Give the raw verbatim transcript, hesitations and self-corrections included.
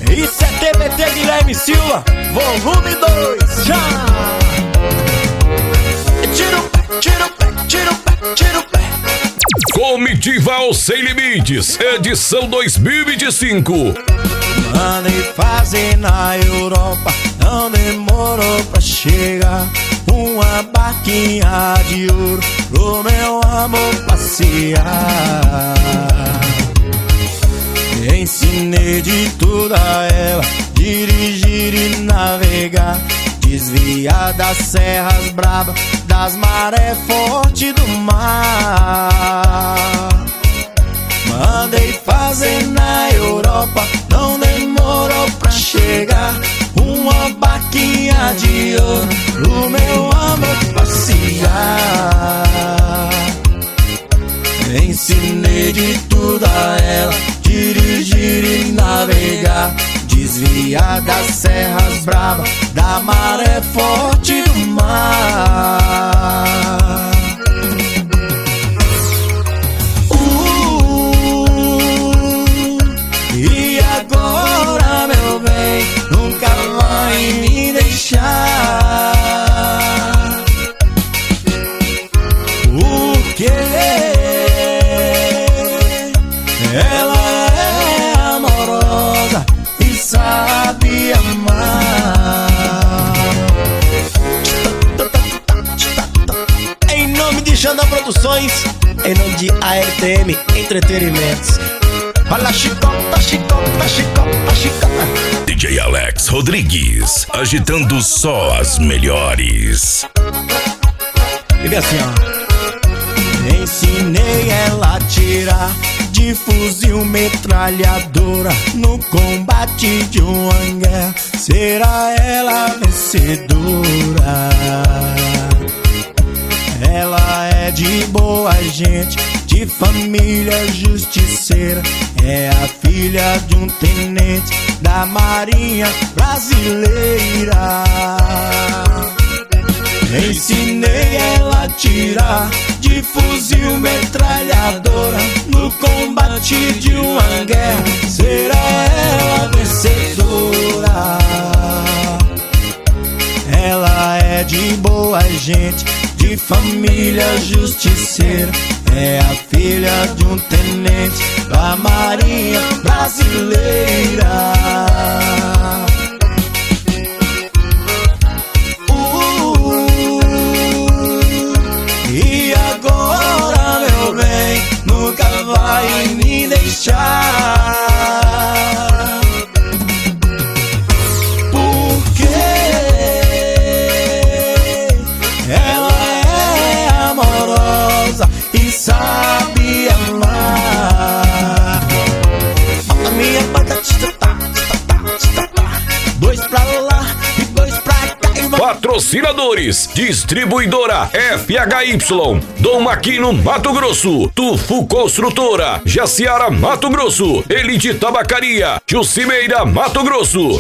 Isso é T B T Guilherme Silva, volume dois, já! Tira o pé, tira o pé, tira o pé, tira o pé. Comitiva aos Sem Limites, edição dois mil e vinte e cinco. Mandei fazer na Europa, não demorou pra chegar. Uma barquinha de ouro pro meu amor passear. Ensinei de tudo a ela, dirigir e navegar, desviar das serras bravas, das marés fortes do mar. Mandei fazer na Europa, não demorou pra chegar. Uma barquinha de ouro pro meu amor passear. Ensinei de tudo a ela, dirigir e navegar, desviar das serras bravas, da maré forte do mar. Uh, e agora, meu bem, nunca vai me deixar. Porque ela é amorosa e sabe amar. Em nome de Xandão Produções, em nome de A R T M Entretenimentos. Fala chicota, chicota, chicota, chicota. D J Alex Rodrigues, agitando só as melhores. E vem assim, ó. Ensinei ela a tirar de fuzil metralhadora no combate de uma guerra. Será ela vencedora? Ela é de boa gente, de família justiceira. É a filha de um tenente da Marinha Brasileira. Ensinei ela a tirar de fuzil metralhadora no combate de uma guerra. Será ela vencedora? Ela é de boa gente, de família justiceira. É a filha de um tenente da Marinha Brasileira. E agora, meu bem, nunca vai me deixar. Porque ela é amorosa e sabe amar. A minha banda dois pra lá e dois pra cá. Patrocinadores: Distribuidora F H Y, Dom Maquino Mato Grosso, Tufu Construtora, Jaciara Mato Grosso, Elite Tabacaria, Jucimeira Mato Grosso.